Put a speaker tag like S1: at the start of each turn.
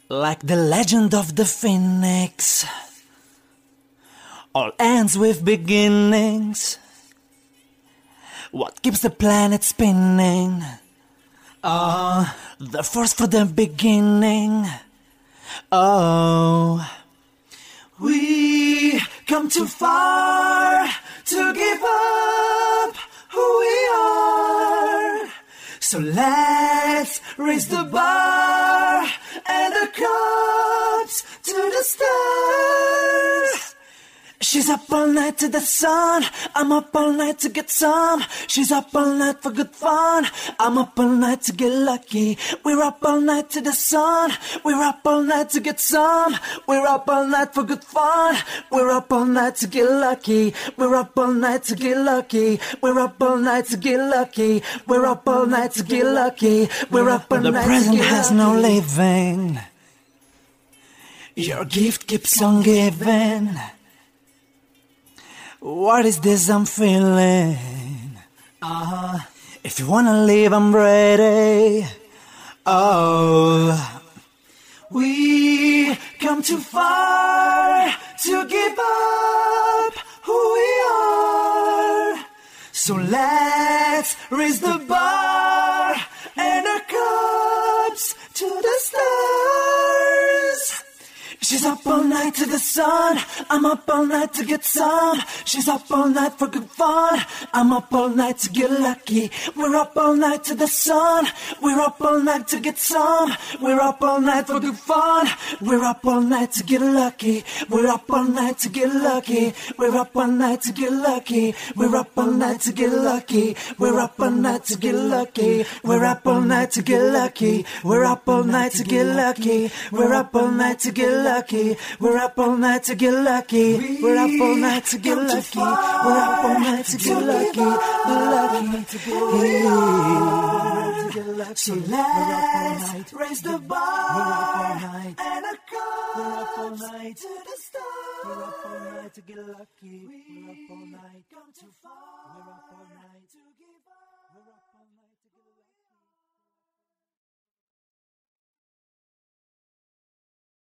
S1: Like the legend of the phoenix, all ends with beginnings. What keeps the planet spinning? Oh, the force for the beginning. Oh, we come too far to give up who we are. So let's raise the bar and the cups to the stars. She's up all night to the sun, I'm up all night to get some. She's up all night for good fun, I'm up all night to get lucky. We're up all night to the sun, we're up all night to get some. We're up all night for good fun, we're up all night to get lucky. We're up all night to get lucky. We're up all night to get lucky. We're up all night to get lucky. We're up all night to get lucky. The present has no living, your gift keeps on giving. What is this I'm feeling? If you wanna leave, I'm ready. Oh, we come too far to give up who we are. So let's raise the bar and our cups to the stars. She's up all night to the sun, I'm up all night to get some. She's up all night for good fun, I'm up all night to get lucky. We're up all night to the sun, we're up all night to get some. We're up all night for good fun, we're up all night to get lucky. We're up all night to get lucky. We're up all night to get lucky. We're up all night to get lucky. We're up all night to get lucky. We're up all night to get lucky. We're up all night to get lucky. We're up all night to get lucky. We're up all night to get lucky. We're up all night to get lucky. We're up all night to get lucky. Lucky. So let's raise the bar and a cup to the stars. We're up all night to get lucky. We're up all night. Come too far. We're up all night.